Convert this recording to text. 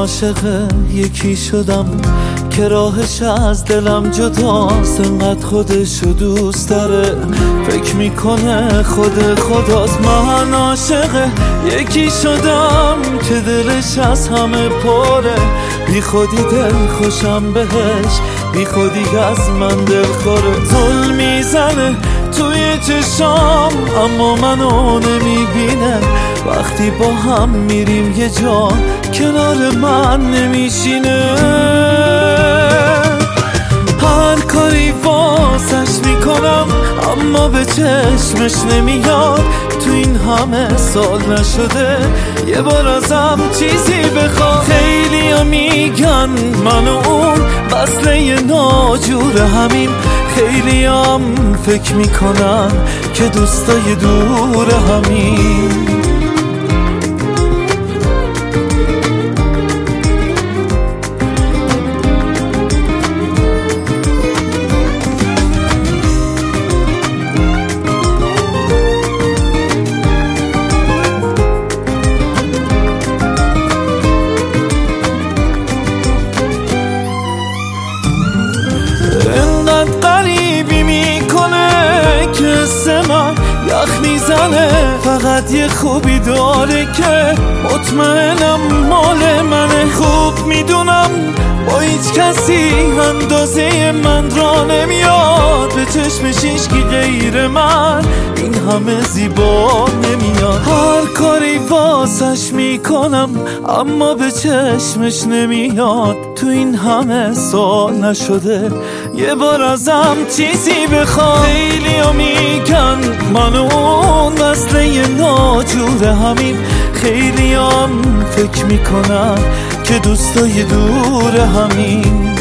عاشق یکی شدم که راهش از دلم جداست، انقدر خودشو دوست داره فکر میکنه خود خداست. من عاشق یکی شدم که دلش از همه پره، بی خودی دل خوشم بهش، بی خودی از من دل خوره. زل میزنه توی چشام اما منو نمیبینه، وقتی با هم میریم یه جا کنار من نمیشینه. هر کاری واسش میکنم اما به چشمش نمیاد، تو این همه سال نشده یه بار ازم چیزی بخواد. خیلی ها میگن من و اون وصله ناجور همین، خیلی هم فکر میکنن که دوستای دور همین. قریبی میکنه که من یخ میزنه، فقط یه خوبی داره که مطمئنم مال منه. خوب میدونم با هیچ کسی اندازه من را نمیاد، به چشمش هیچکی غیر من این همه زیبا نمیاد. هر کاری واسش میکنم اما به چشمش نمیاد، تو این همه سال نشده یه بار ازم چیزی بخواد. خیلی ها میگن من و اون وصله ناجور همین، خیلی هم فکر میکنن که دوستای دور همین.